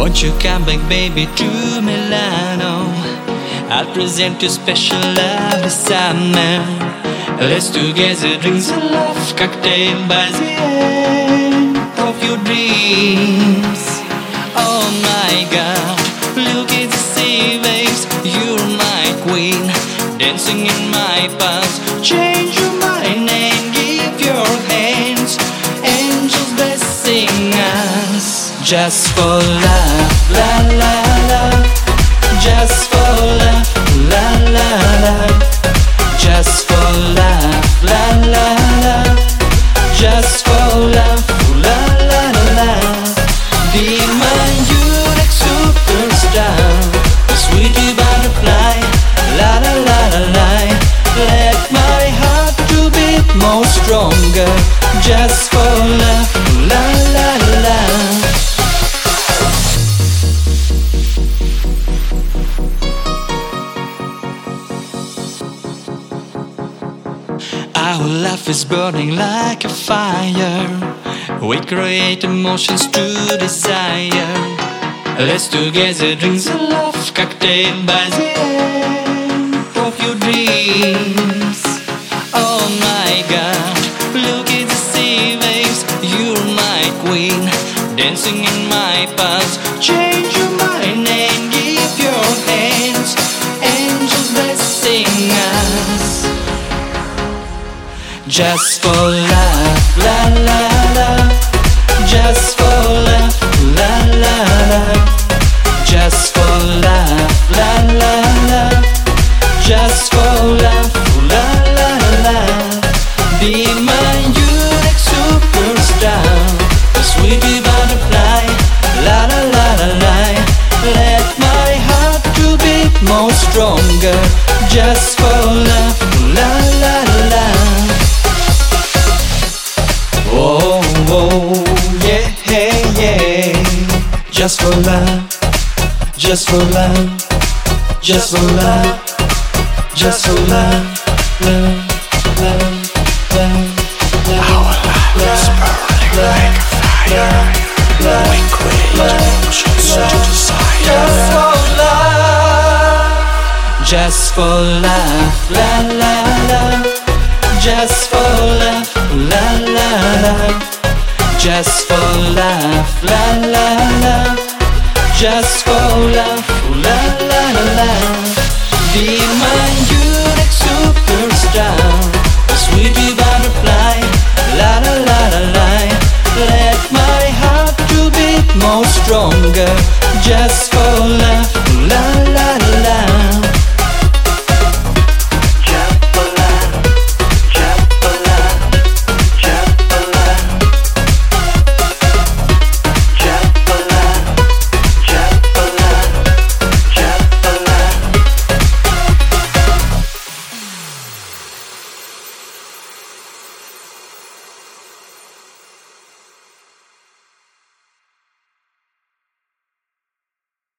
Won't you come back, baby, to Milano? I'll present you special love this summer. Let's together drink the love cocktail by the end of your dreams. Oh my God, look at the sea waves. You're my queen, dancing in my pulse. Change your mind and give your hands. Angels blessing us. Just for love, la la la. Just for love, la la la. Just for love, la la la. Just for love, la la la. Be my unique superstar, sweetie butterfly, la la la la la. Let my heart to beat more stronger. Just for love, la la la. Our love is burning like a fire. We create emotions to desire. Let's together drink the love cocktail by the end of your dreams. Oh my God, look at the sea waves. You're my queen, dancing in my pulse. Change your mind and give your hands. Angels blessing us. Just for love, la la la. Just for love, la la la. Just for love, la la la. Just for love, la la la. Be my unique superstar, sweetie butterfly, la la la la la. Let my heart to beat more stronger. Just for love, la la la. Oh, oh, yeah, yeah. Just for love, just for love, just for love, just for love, love, love, love, love. Our love is burning like a fire. We create emotions to desire. Just for love, just for love, la la la. Just for love, la la la. Just for love, la la la. Just for love,